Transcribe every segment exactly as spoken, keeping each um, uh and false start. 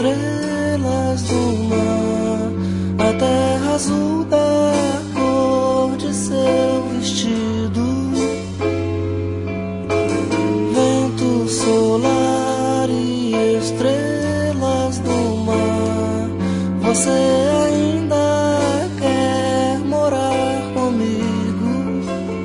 estrelas do mar, a terra azul da cor de seu vestido, vento solar e estrelas do mar. Você ainda quer morar comigo?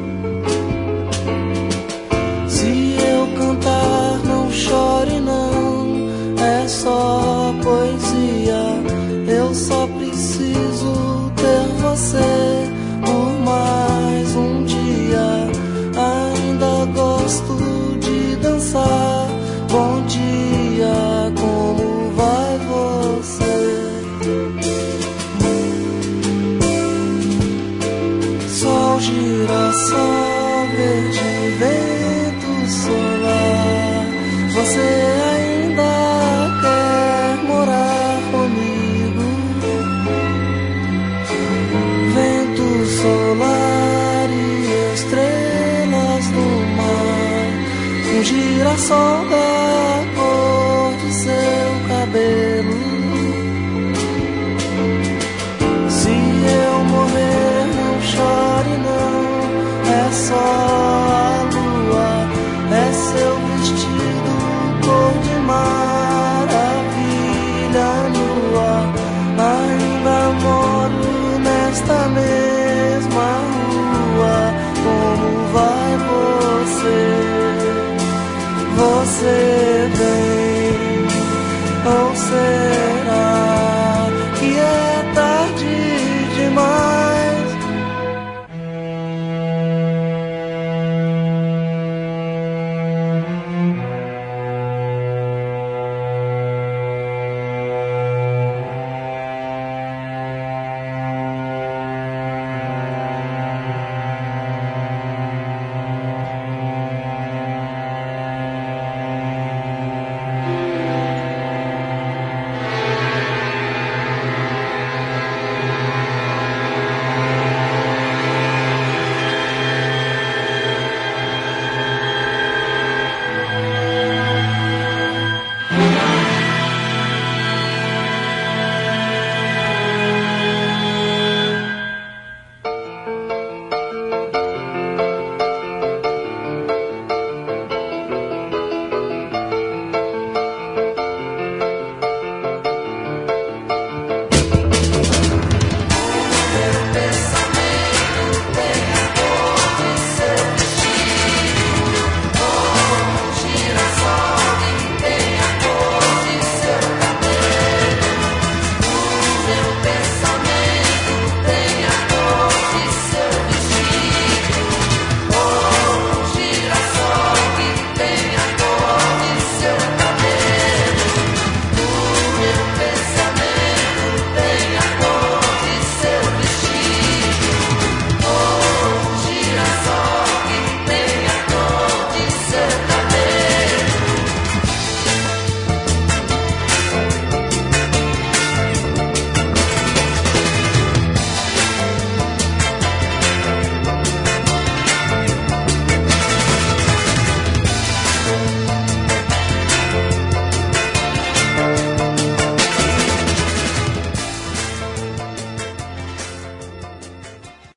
Se eu cantar, não chore não, é só poesia. Eu só preciso ter você por mais um dia. Ainda gosto de dançar. Bom dia, como vai você? Sol, girassol, verde, vento solar. Você ainda quer morar comigo? Vento solar e estrelas do mar, um girassol da